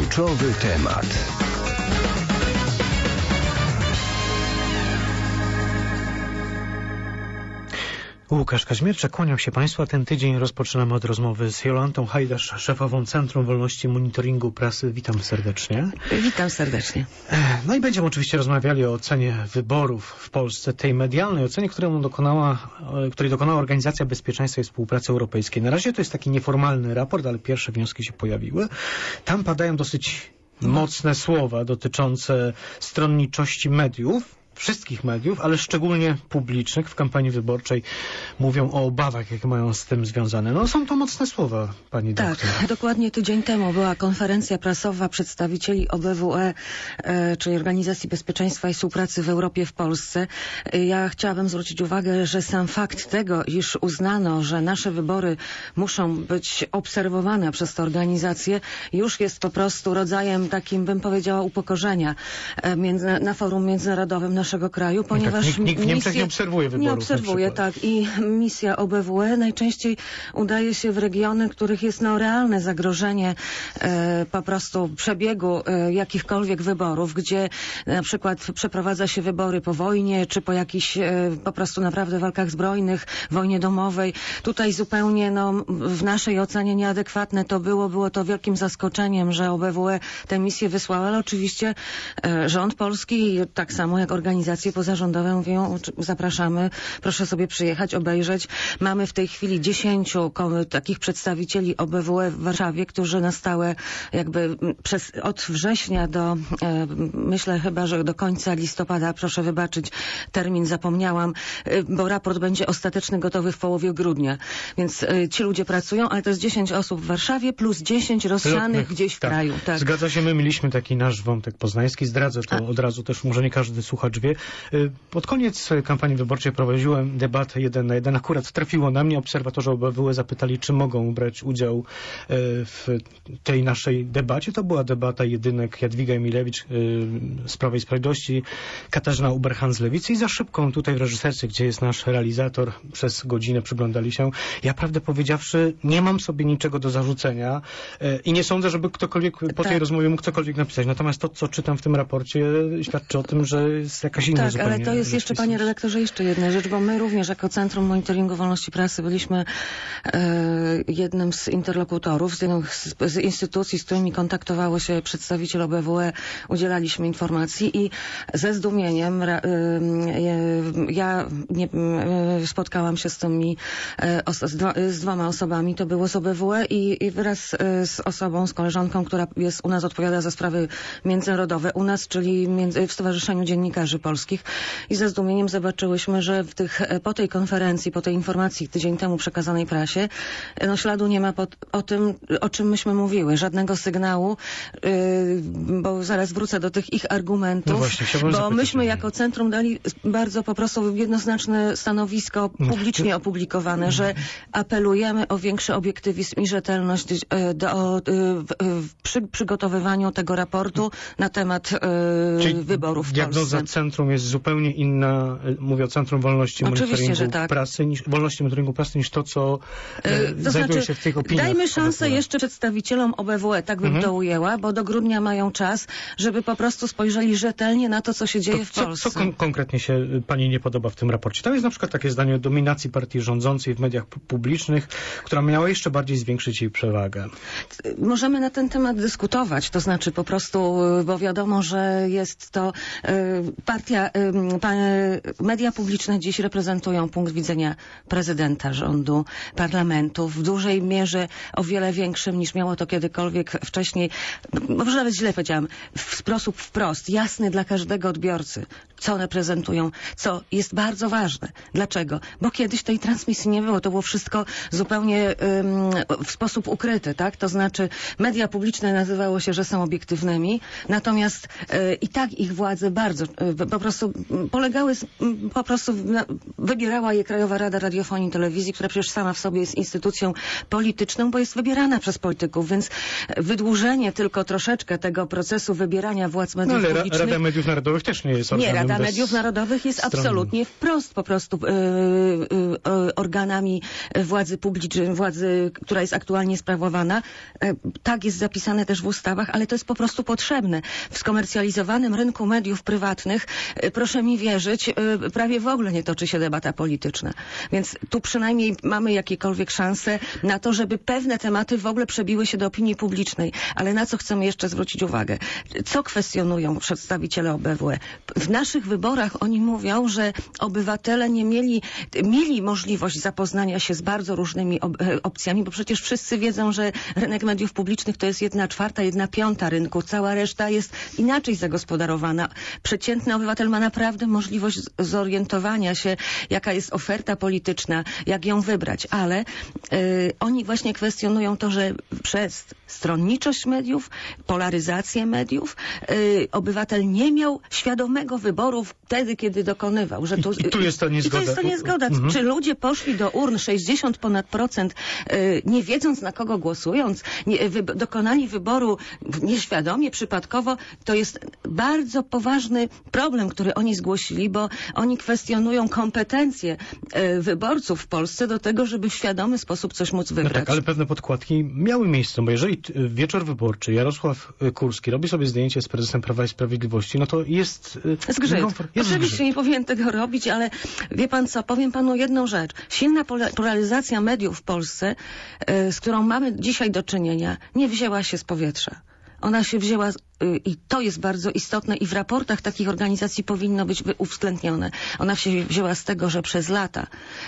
Kluczowy temat. Łukasz Kaźmierczak, kłaniam się Państwu. Ten tydzień rozpoczynamy od rozmowy z Jolantą Hajdasz, szefową Centrum Wolności Monitoringu Prasy. Witam serdecznie. Witam serdecznie. No i będziemy oczywiście rozmawiali o ocenie wyborów w Polsce, tej medialnej ocenie, której dokonała Organizacja Bezpieczeństwa i Współpracy Europejskiej. Na razie to jest taki nieformalny raport, ale pierwsze wnioski się pojawiły. Tam padają dosyć mocne słowa dotyczące stronniczości mediów, wszystkich mediów, ale szczególnie publicznych w kampanii wyborczej mówią o obawach, jakie mają z tym związane. No są to mocne słowa, pani doktor. Tak, dokładnie tydzień temu była konferencja prasowa przedstawicieli OBWE, czyli Organizacji Bezpieczeństwa i Współpracy w Europie w Polsce. Ja chciałabym zwrócić uwagę, że sam fakt tego, iż uznano, że nasze wybory muszą być obserwowane przez tę organizację, już jest po prostu rodzajem takim, bym powiedziała, upokorzenia na forum międzynarodowym naszego kraju, ponieważ tak, nikt w Niemczech nie obserwuje wyborów. Nie obserwuje, tak. I misja OBWE najczęściej udaje się w regiony, których jest realne zagrożenie po prostu przebiegu jakichkolwiek wyborów, gdzie na przykład przeprowadza się wybory po wojnie, czy po jakichś po prostu naprawdę walkach zbrojnych, wojnie domowej. Tutaj zupełnie w naszej ocenie nieadekwatne to było to wielkim zaskoczeniem, że OBWE tę misję wysłała, ale oczywiście rząd polski, tak samo jak organizacje pozarządowe mówią, zapraszamy, proszę sobie przyjechać, obejrzeć. Mamy w tej chwili 10 takich przedstawicieli OBWE w Warszawie, którzy na stałe jakby od września do, myślę chyba, że do końca listopada, proszę wybaczyć, termin zapomniałam, bo raport będzie ostateczny gotowy w połowie grudnia. Więc ci ludzie pracują, ale to jest 10 osób w Warszawie plus 10 rozsianych gdzieś w kraju. Tak. Zgadza się, my mieliśmy taki nasz wątek poznański, zdradzę to od razu też, może nie każdy słuchacz wie. Pod koniec kampanii wyborczej prowadziłem debatę 1 na 1. Akurat trafiło na mnie, obserwatorzy OBWE zapytali, czy mogą brać udział w tej naszej debacie. To była debata jedynek Jadwiga Emilewicz z Prawa i Sprawiedliwości, Katarzyna Uberhan z Lewicy i za szybką tutaj w reżyserce, gdzie jest nasz realizator, przez godzinę przyglądali się. Ja prawdę powiedziawszy nie mam sobie niczego do zarzucenia i nie sądzę, żeby ktokolwiek po tej rozmowie mógł cokolwiek napisać. Natomiast to, co czytam w tym raporcie, świadczy o tym, że jest jakaś inna zupełnie. Ale to jest jeszcze, panie redaktorze, jeszcze jedna rzecz, bo my również jako Centrum Monitoringu Wolności Prasy byliśmy jednym z interlokutorów, z instytucji, z którymi kontaktowało się przedstawiciel OBWE, udzielaliśmy informacji i ze zdumieniem ja spotkałam się z tymi z dwoma osobami, to było z OBWE i wraz z osobą, z koleżanką, która jest u nas, odpowiada za sprawy międzynarodowe u nas, czyli w Stowarzyszeniu Dziennikarzy Polskich i ze zdumieniem zobaczyłyśmy, że po tej konferencji, po tej informacji tydzień temu przekazanej prasie, śladu nie ma o tym, o czym myśmy mówiły. Żadnego sygnału, bo zaraz wrócę do tych ich argumentów, no właśnie, bo myśmy jako centrum dali bardzo po prostu jednoznaczne stanowisko publicznie opublikowane, że apelujemy o większy obiektywizm i rzetelność przy przygotowywaniu tego raportu na temat wyborów w Polsce. Diagnoza centrum jest zupełnie inna, mówię o Centrum Wolności Monitoringu Prasy, Wolności Monitoringu Prasy, niż to, co znajduje się w tych opiniach. Dajmy szansę jeszcze przedstawicielom OBWE, tak bym to ujęła, bo do grudnia mają czas, żeby po prostu spojrzeli rzetelnie na to, co się dzieje w Polsce. Co konkretnie się pani nie podoba w tym raporcie? Tam jest na przykład takie zdanie o dominacji partii rządzącej w mediach publicznych, która miała jeszcze bardziej zwiększyć jej przewagę. Możemy na ten temat dyskutować, to znaczy po prostu, bo wiadomo, że jest to media publiczne dziś reprezentują punkt widzenia prezydenta, rządu, parlamentu w dużej mierze o wiele większym niż miało to kiedykolwiek wcześniej. Może nawet źle powiedziałam, w sposób wprost, jasny dla każdego odbiorcy, co reprezentują, co jest bardzo ważne. Dlaczego? Bo kiedyś tej transmisji nie było. To było wszystko zupełnie w sposób ukryty, tak? To znaczy media publiczne nazywało się, że są obiektywnymi, natomiast i tak ich władze bardzo po prostu polegały, wybierała je Krajowa Rada Radiofonii i Telewizji, która przecież sama w sobie jest instytucją polityczną, bo jest wybierana przez polityków, więc wydłużenie tylko troszeczkę tego procesu wybierania władz mediów publicznych... Rada Mediów Narodowych też nie jest organem. Nie, Rada Mediów Narodowych jest absolutnie wprost po prostu organami władzy publicznej, władzy, która jest aktualnie sprawowana. Tak jest zapisane też w ustawach, ale to jest po prostu potrzebne. W skomercjalizowanym rynku mediów prywatnych, proszę mi wierzyć, prawie w ogóle nie toczy się debata polityczna. Więc tu przynajmniej mamy jakiekolwiek szanse na to, żeby pewne tematy w ogóle przebiły się do opinii publicznej. Ale na co chcemy jeszcze zwrócić uwagę? Co kwestionują przedstawiciele OBWE? W naszych wyborach oni mówią, że obywatele nie mieli możliwość zapoznania się z bardzo różnymi opcjami, bo przecież wszyscy wiedzą, że rynek mediów publicznych to jest 1/4, 1/5 rynku. Cała reszta jest inaczej zagospodarowana. Przeciętny obywatel ma naprawdę możliwość zorientowania się, jaka jest oferta polityczna, jak ją wybrać, ale oni właśnie kwestionują to, że przez stronniczość mediów, polaryzację mediów, obywatel nie miał świadomego wyboru wtedy, kiedy dokonywał. Że tu, I tu jest to niezgoda. I to jest to niezgoda. Czy ludzie poszli do urn 60% nie wiedząc, na kogo głosując, dokonali wyboru nieświadomie, przypadkowo, to jest bardzo poważny problem, który oni zgłosili, bo oni kwestionują kompetencje wyborców w Polsce do tego, żeby w świadomy sposób coś móc wybrać. No tak, ale pewne podkładki miały miejsce, bo jeżeli wieczór wyborczy Jarosław Kurski robi sobie zdjęcie z prezesem Prawa i Sprawiedliwości, no to jest... Zgrzyt. Oczywiście nie powinien tego robić, ale wie pan co, powiem panu jedną rzecz. Silna polaryzacja mediów w Polsce, z którą mamy dzisiaj do czynienia, nie wzięła się z powietrza. Ona się wzięła, i to jest bardzo istotne, i w raportach takich organizacji powinno być uwzględnione. Ona się wzięła z tego, że przez lata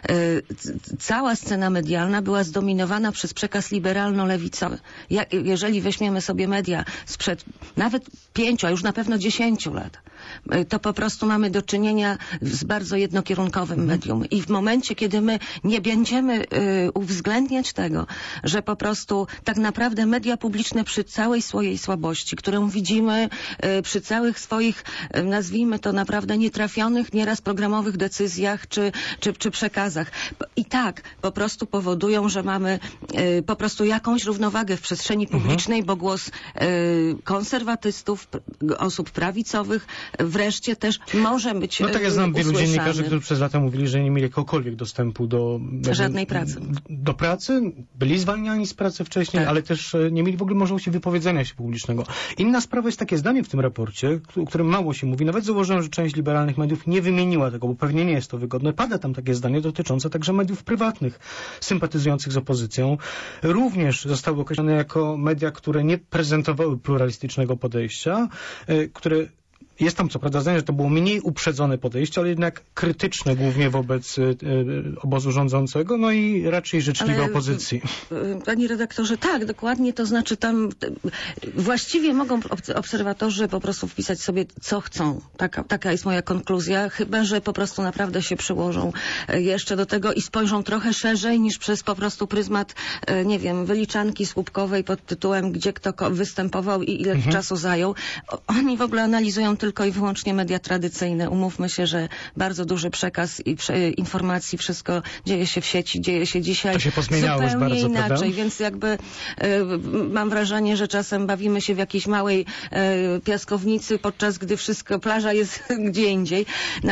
cała scena medialna była zdominowana przez przekaz liberalno-lewicowy. Jeżeli weźmiemy sobie media sprzed nawet 5, a już na pewno 10 lat, to po prostu mamy do czynienia z bardzo jednokierunkowym medium. I w momencie, kiedy my nie będziemy uwzględniać tego, że po prostu tak naprawdę media publiczne przy całej swojej słabości, którą widzimy przy całych swoich, nazwijmy to naprawdę nietrafionych, nieraz programowych decyzjach czy przekazach. I tak po prostu powodują, że mamy po prostu jakąś równowagę w przestrzeni publicznej, bo głos konserwatystów, osób prawicowych wreszcie też może być No tak, ja znam wielu usłyszany. dziennikarzy, którzy przez lata mówili, że nie mieli jakiegokolwiek dostępu do... Żadnej pracy. Do pracy, byli zwalniani z pracy wcześniej, tak. ale też nie mieli w ogóle możliwości wypowiedzenia się publicznego. Inna sprawa jest takie zdanie w tym raporcie, o którym mało się mówi. Nawet zauważyłem, że część liberalnych mediów nie wymieniła tego, bo pewnie nie jest to wygodne. Pada tam takie zdanie dotyczące także mediów prywatnych, sympatyzujących z opozycją. Również zostały określone jako media, które nie prezentowały pluralistycznego podejścia, które... Jest tam co prawda zdanie, że to było mniej uprzedzone podejście, ale jednak krytyczne głównie wobec obozu rządzącego, no i raczej życzliwe opozycji. Panie redaktorze, tak, dokładnie, to znaczy tam właściwie mogą obserwatorzy po prostu wpisać sobie co chcą. Taka jest moja konkluzja, chyba że po prostu naprawdę się przyłożą jeszcze do tego i spojrzą trochę szerzej niż przez po prostu pryzmat, nie wiem, wyliczanki słupkowej pod tytułem, gdzie kto występował i ile czasu zajął. Oni w ogóle analizują tylko i wyłącznie media tradycyjne. Umówmy się, że bardzo duży przekaz i informacji, wszystko dzieje się w sieci, dzieje się dzisiaj to się pozmieniało zupełnie bardzo, inaczej, prawda? więc jakby mam wrażenie, że czasem bawimy się w jakiejś małej piaskownicy, podczas gdy plaża jest gdzie indziej.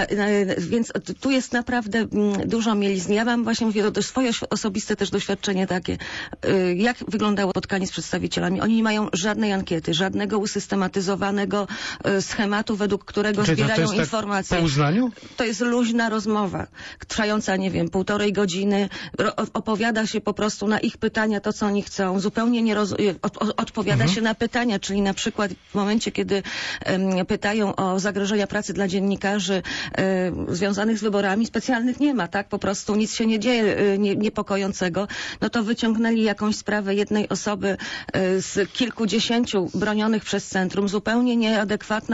Więc tu jest naprawdę dużo mielizny. Ja mam właśnie, mówię, to swoje osobiste też doświadczenie takie. Jak wyglądało spotkanie z przedstawicielami? Oni nie mają żadnej ankiety, żadnego usystematyzowanego schematu, według którego zbierają informacje. Tak po uznaniu? To jest luźna rozmowa, trwająca, nie wiem, 1,5 godziny. Opowiada się po prostu na ich pytania to, co oni chcą. Zupełnie nie odpowiada się na pytania, czyli na przykład w momencie, kiedy pytają o zagrożenia pracy dla dziennikarzy związanych z wyborami, specjalnych nie ma, tak? Po prostu nic się nie dzieje niepokojącego. No to wyciągnęli jakąś sprawę jednej osoby z kilkudziesięciu bronionych przez centrum, zupełnie nieadekwatna do wszystkich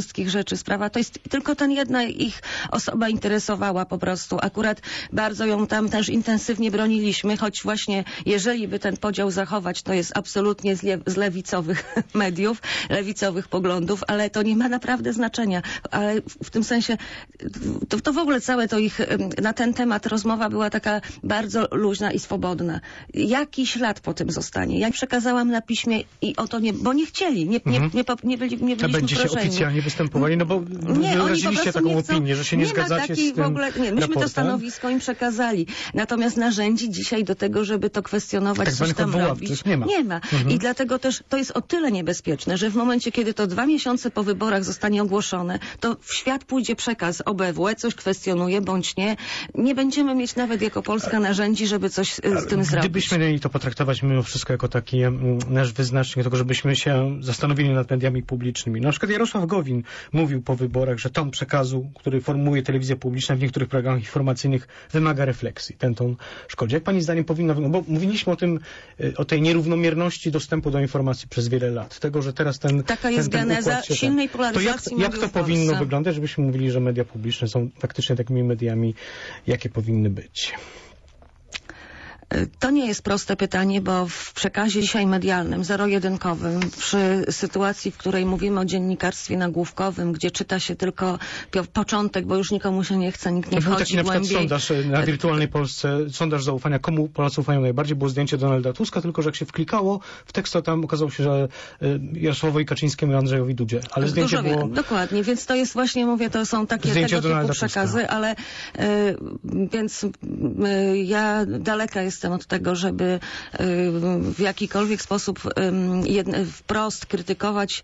wszystkich rzeczy sprawa. To jest tylko ten jedna ich osoba interesowała po prostu. Akurat bardzo ją tam też intensywnie broniliśmy, choć właśnie jeżeli by ten podział zachować, to jest absolutnie z lewicowych mediów, lewicowych poglądów, ale to nie ma naprawdę znaczenia. Ale w tym sensie to w ogóle całe to ich, na ten temat rozmowa była taka bardzo luźna i swobodna. Jaki ślad po tym zostanie? Ja przekazałam na piśmie i o to nie, bo nie chcieli, nie byliśmy A będziecie proszeni. oficjalnie występowali? No bo wyraziliście taką opinię, że się nie zgadzacie z tym w ogóle, nie, myśmy to stanowisko im przekazali. Natomiast narzędzi dzisiaj do tego, żeby to kwestionować, coś tam robić, nie ma. I dlatego też to jest o tyle niebezpieczne, że w momencie, kiedy to 2 miesiące po wyborach zostanie ogłoszone, to w świat pójdzie przekaz OBWE, coś kwestionuje, bądź nie będziemy mieć nawet jako Polska narzędzi, żeby coś z tym zrobić. Gdybyśmy mieli to potraktować mimo wszystko jako taki nasz wyznacznik tego, żebyśmy się zastanowili nad mediami publicznymi. Na przykład Jarosław Gowin mówił po wyborach, że ton przekazu, który formułuje telewizja publiczna w niektórych programach informacyjnych, wymaga refleksji. Ten ton szkodzi. Jak pani zdaniem powinno wyglądać? Bo mówiliśmy o tej nierównomierności dostępu do informacji przez wiele lat. Tego, że teraz taka jest geneza silnej polaryzacji. To jak to powinno wyglądać, żebyśmy mówili, że media publiczne są faktycznie takimi mediami, jakie powinny być? To nie jest proste pytanie, bo w przekazie dzisiaj medialnym, zero-jedynkowym, przy sytuacji, w której mówimy o dziennikarstwie nagłówkowym, gdzie czyta się tylko początek, bo już nikomu się nie chce, nikt nie wchodzi taki na przykład głębiej. Sondaż na Wirtualnej Polsce, sondaż zaufania, komu Polacy ufają najbardziej, było zdjęcie Donalda Tuska, tylko że jak się wklikało w tekst, to tam okazało się, że Jarosławowi Kaczyńskiemu i Andrzejowi Dudzie. Ale zdjęcie było... Dokładnie, więc to jest właśnie, mówię, to są takie tego typu przekazy, Tuska. Ale więc ja daleka jestem od tego, żeby w jakikolwiek sposób wprost krytykować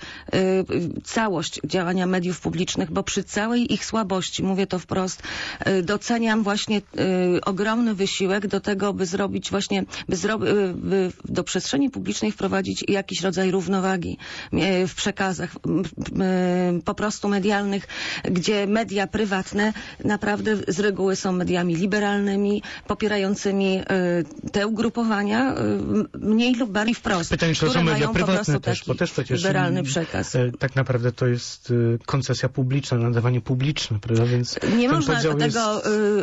całość działania mediów publicznych, bo przy całej ich słabości, mówię to wprost, doceniam właśnie ogromny wysiłek do tego, by zrobić właśnie, by do przestrzeni publicznej wprowadzić jakiś rodzaj równowagi w przekazach po prostu medialnych, gdzie media prywatne naprawdę z reguły są mediami liberalnymi, popierającymi te ugrupowania mniej lub bardziej wprost. Pytanie, czy to są media prywatne też, bo też przecież liberalny przekaz. Tak naprawdę to jest koncesja publiczna, nadawanie publiczne, prawda? Więc nie można tego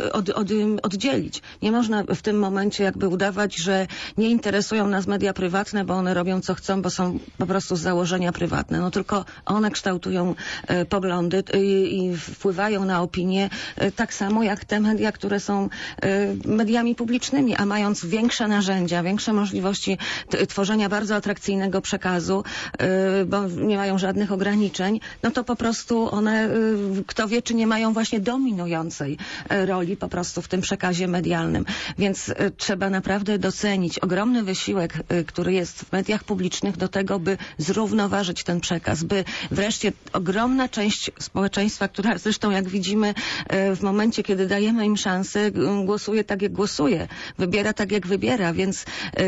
oddzielić. Nie można w tym momencie jakby udawać, że nie interesują nas media prywatne, bo one robią co chcą, bo są po prostu z założenia prywatne. No tylko one kształtują poglądy i wpływają na opinię tak samo jak te media, które są mediami publicznymi, a mając większe narzędzia, większe możliwości tworzenia bardzo atrakcyjnego przekazu, bo nie mają żadnych ograniczeń, no to po prostu one, kto wie, czy nie mają właśnie dominującej roli po prostu w tym przekazie medialnym. Więc trzeba naprawdę docenić ogromny wysiłek, który jest w mediach publicznych do tego, by zrównoważyć ten przekaz, by wreszcie ogromna część społeczeństwa, która zresztą jak widzimy w momencie, kiedy dajemy im szansę, głosuje tak jak głosuje, wybiera tak jak wybiera, więc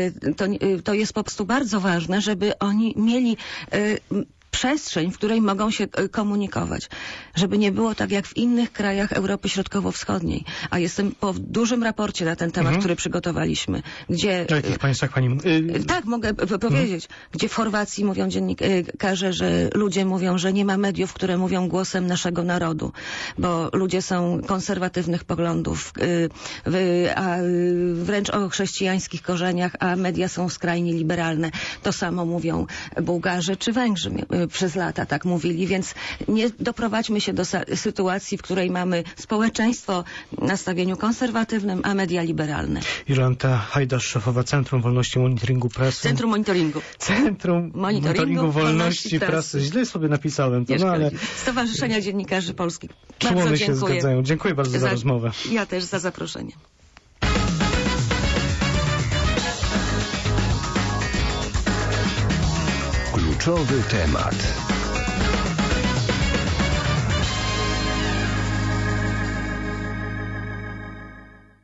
to jest po prostu bardzo ważne, żeby oni mieli przestrzeń, w której mogą się komunikować. Żeby nie było tak jak w innych krajach Europy Środkowo-Wschodniej. A jestem po dużym raporcie na ten temat, który przygotowaliśmy. Gdzie... W jakich państwach pani... Tak, mogę powiedzieć. Gdzie w Chorwacji mówią dziennikarze, że ludzie mówią, że nie ma mediów, które mówią głosem naszego narodu. Bo ludzie są konserwatywnych poglądów, a wręcz o chrześcijańskich korzeniach, a media są skrajnie liberalne. To samo mówią Bułgarzy czy Węgrzy. Przez lata tak mówili, więc nie doprowadźmy się do sytuacji, w której mamy społeczeństwo w nastawieniu konserwatywnym, a media liberalne. Jolanta Hajdasz, szefowa Centrum Wolności Monitoringu Prasy. Centrum Monitoringu Wolności Prasy. Źle sobie napisałem to, no ale... Stowarzyszenia Dziennikarzy Polskich. Człony się zgadzają. Dziękuję bardzo za rozmowę. Ja też za zaproszenie. Kluczowy temat.